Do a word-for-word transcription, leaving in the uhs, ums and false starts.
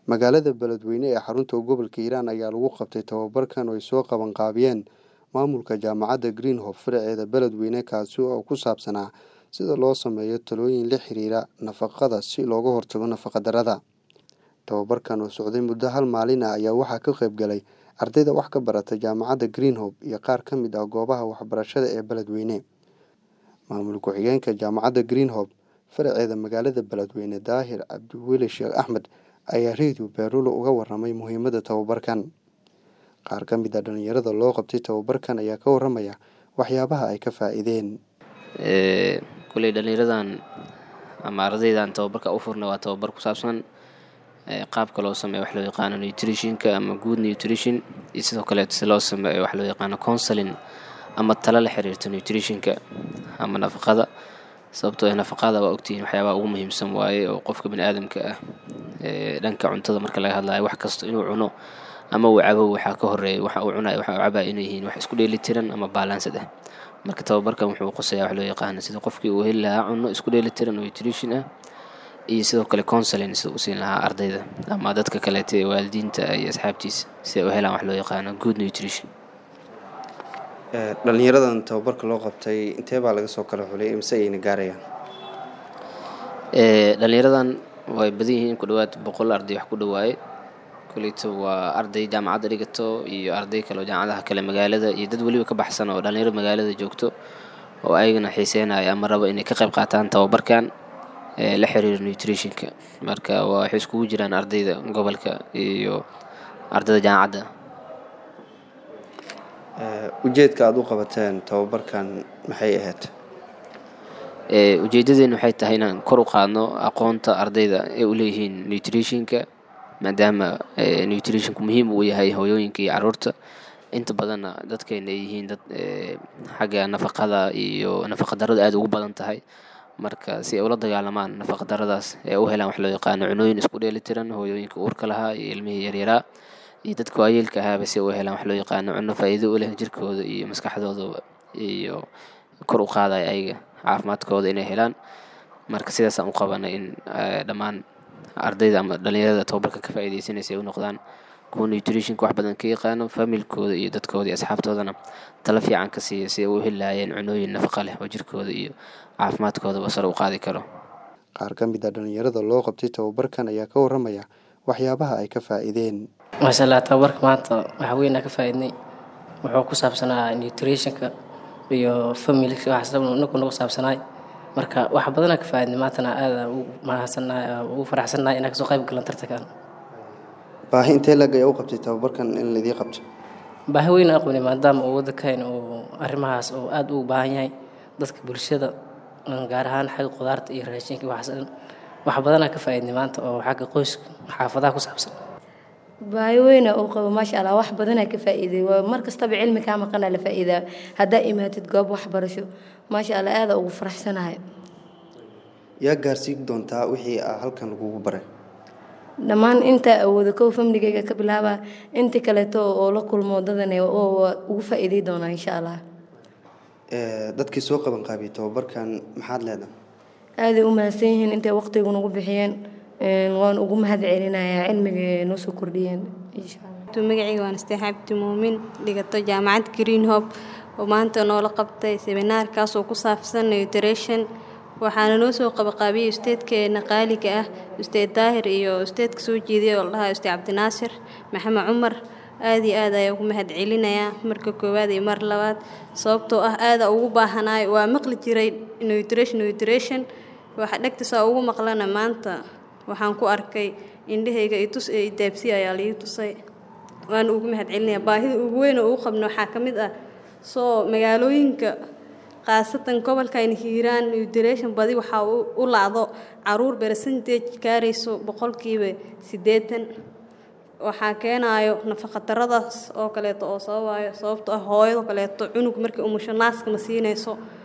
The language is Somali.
Magaalada Beledweyne ee xarunta gobolka Hiiraan ayaa lagu qabtay tababarkan oo ay soo qaban qaabiyeen maamulka jaamacadda Greenhope faraceeda Beledweyne kaasi oo ku saabsanaa sida loo sameeyo talooyin la xiriira nafaqada si looga hortago nafaqa darrada. Tababarkan oo socday muddo hal maalin ah ayaa waxaa ka qayb galay ardayda wax ka barata jaamacadda Greenhope iyo qaar ka mid ah goobaha waxbarashada ee Beledweyne. Maamul ku-xigeenka jaamacadda Greenhope faraceeda magaalada Beledweyne Daahir Cabdiweli Sheekh Axmed ayaa Radio Beerulo uga warramay muhiimadda tababarkan. Qaar ka mid ah dhalinyarada loo qabtay tababarkan ayaa ka warramaya waxyaabaha ay ka faa'iideen. ee kulay dhalinyaradan ama ardaydan tababarka u furna waa tababar ku saabsan ee qaabka loo sameeyo wax loo yaqaan nutrition-ka ama good nutrition iyo sidoo kale si loo sameeyo wax loo yaqaan counseling ama talo la xiriirta nutrition-ka ama nafaqada. sababtoo ah nafaqada waa ogtiin waxyaabaha ugu muhiimsan waaye oo qofka bini'aadamka ah ee dhanka cuntada marka laga hadlayo wax kasta inuu cuno ama uu cabo waxa ka horeeya waxa uu cunayo waxa uu cabaa inay yihiin wax isku dheelitiran ama balanced ah. marka tababarkan wuxuu qosayaa wax loo yaqaan sida qofkii uu heli lahaa cunno isku dheelitiran oo nutrition ah iyo sidoo kale counseling sida uu siin lahaa ardayda ama dadka kale ee waalidiinta iyo asxaabtiisa si ay u helaan wax loo yaqaan good nutrition. ee dhalinyaradan tababarka loo qabtay intee baa laga soo kala xulay imse ayna gaarayaan. ee dhalinyaradan way badan yihiin ku dhawaad boqol arday wax ku dhawaay kuliyada waa arday jaamacadda dhigato iyo arday kale oo jaamacadaha kale magaalada iyo dad waliba ka baxsan oo dhalinyaro magaalada joogto oo ayagana xiiseenaya ama rabo inay ka qayb qaataan tababarkan ee la xiriira nutrition-ka. marka waa waxay iskugu jiraan ardayda gobolka iyo ardayda jaamacadda. ee ujeedka aad u qabateen tababarkan maxay ahayd? ee ujeedadeenu waxay tahay inaan kor u qaadno aqoonta ardayda ee u leeyihiin nutrition-ka maadaama ee nutrition-ku muhiim u yahay hooyooyinka iyo carruurta inta badanna dadkeena ay yihiin dad ee xagga nafaqada iyo nafaqa darrada aad ugu badan tahay. marka si ay ula dagaalamaan nafaqa darradaas ee u helaan wax loo yaqaan cunooyin isku dheelitiran hooyooyinka uurka lahaa iyo ilmihii yaryaraa iyo dadka waayeelka ahaaba si ay u helaan wax loo yaqaan cunno faa'iido u leh jirkooda iyo maskaxdooda iyo kor u qaadaya ayaga caafimaadkooda inay helaan. marka sidaas aan u qabanay in dhammaan ardayda ama dhalinyarada tababarka ka faa'iideysanaysa ay u noqdaan kuwa nutrition-ka wax badan ka yaqaano familkooda iyo dadkooda iyo asxaabtoodana talo fiican ka siiya si ay u heli lahaayeen cunooyin nafaqa leh oo jirkooda iyo caafimaadkoodaba sare u qaadi karo. Qaar ka mid ah dhalinyarada loo qabtay tababarkan ayaa ka warramaya waxyaabaha ay ka faa'iideen. Masha Allah tababarka maanta waxa weyn aan ka faa'iidnay wuxuu ku saabsanaa nutrition-ka iyo family-ka wax sababna ku saabsanay marka wax badan aan ka faa'iidnay maantana aad u mahadsannahay ugu faraxsannahay inaan ka soo qayb galan tartankan. baahi intee lag ay u qabtay tababarkan in la idin qabto? baahi weyn aan qabnay maadaama uu waddankeena uu arrimahaas oo aad ugu baahan yahay dadka bulshada gaar ahaan xagga qudaarta iyo raashinka wax dhan wax badan aan ka faa'iidnay maanta oo xagga qoyska xaafadaha ku saabsan. baahi weyn oo qabo maasha Allah wax badan aan ka faa'iiday mar kastaba cilmi ka maqan la faa'iidaa hadaa imaatid goob waxbarasho maasha Allah aad ugu faraxsanahay. yaa gaarsiin doontaa wixii halkan lagu baray? dhammaan inta awoodo kow familygayga ka bilaaba inta kale oo la kulmo dadane oo ugu faa'iiday doona insha Allah. ee dadkii soo qaban qaabiyay tababarkan maxaad leedahay? aad u mahadsan yihiin inta waqtiga nagu bixiyeen een waan ugu mahad celinayaa cilmiga noo soo kordhiyeen insha Allah. magacayga waan istaxaabti muumin dhigato jaamacad Greenhope oo maanta noola qabtay seminar kaas oo ku saabsan nutrition waxaana noo soo qabaqaabiyay ustaadkeena qaaliga ah ustaad Daahir iyo ustaadka soo jeediyay oo la dhahaa ustaad Cabdinaasir Maxamed Cumar. aad iyo aad ayaan ugu mahad celinayaa marka koowaad iyo mar labaad sababtoo ah aad ugu baahanaay waa maqli jiray nutrition nutrition waxa dhagtiisa ugu maqlana maanta waxaan ku arkay indhahayga i tus ee daabsi ayaa la ii tusay waan ugu mahad celinayaa. baahida ugu weyn oo uu qabno waxa ka mid ah soo magaalooyinka qaasatan gobolka Hiiraan nutrition badi waxa u laacdo caruur percentage gaarayso boqolkiiba siddeetan waxa keenayo nafaqa darradaas oo kale oo sababayo sababtoo ah hooyada kale cunug markii umusho naaska ma siinayso